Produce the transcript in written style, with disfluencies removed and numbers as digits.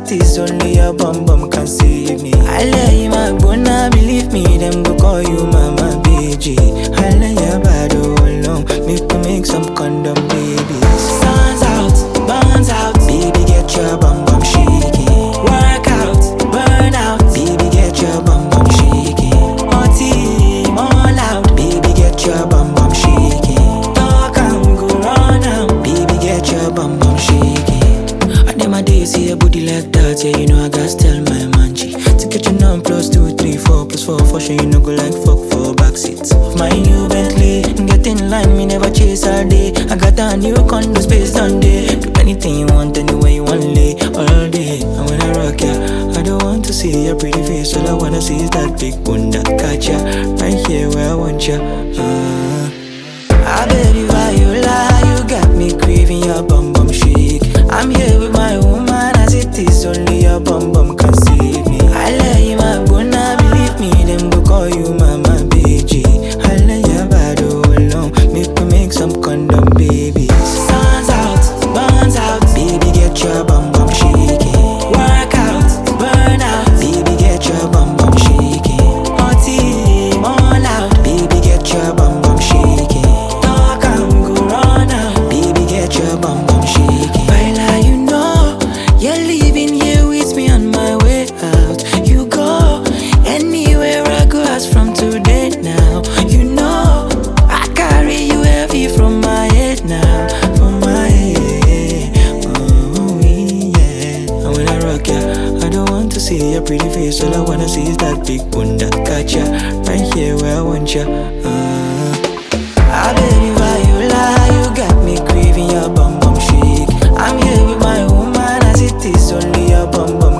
it is, only your bum bum can save me. I lay you my bona, believe me, them go call you mama BG. I lay your body alone, make some condom babies. Burns out, baby get your bum bum shaking. Work out, burn out, baby get your bum bum shaking. Team all out, baby get your bum bum shaking. Talk and go run out, baby get your bum bum shaking. I need my days see a booty like that, yeah you know I gotta tell my manchi to get your numb plus 2, 3, 4 plus 4 for sure you know go like fuck for backseats of my new Bentley. Get in line, me never chase all day. I got a new condo space done day. Do anything you want, anywhere you want, lay all day. And when I rock ya, I don't want to see your pretty face. All I wanna see is that big bunda. Catch ya, right here where I want ya. I baby Viola, you got me craving your bum bum shake. I'm here with my woman, as it is, only your bum bum can save me. I lay you my bona, believe me, them go call you mama BG. I lay your body alone, make some condom babies. Burns out, baby get your bum bum shaking. Work out, burn out, baby get your bum bum shaking. Team all out, baby get your bum bum shaking. Talk and go run out, baby get your bum bum shaking. Viola, you know you're leaving here with me on my way out. You go anywhere I go, ask from today now. You know I carry you heavy from my head now, from my head. Oh yeah. And when I rock ya, I don't want to see your pretty face. All I wanna see is that big bunda. Catch ya, right here where I want ya. Ah baby Viola, you got me craving your bum bum shake. I'm here with my woman, as it is, only your bum bum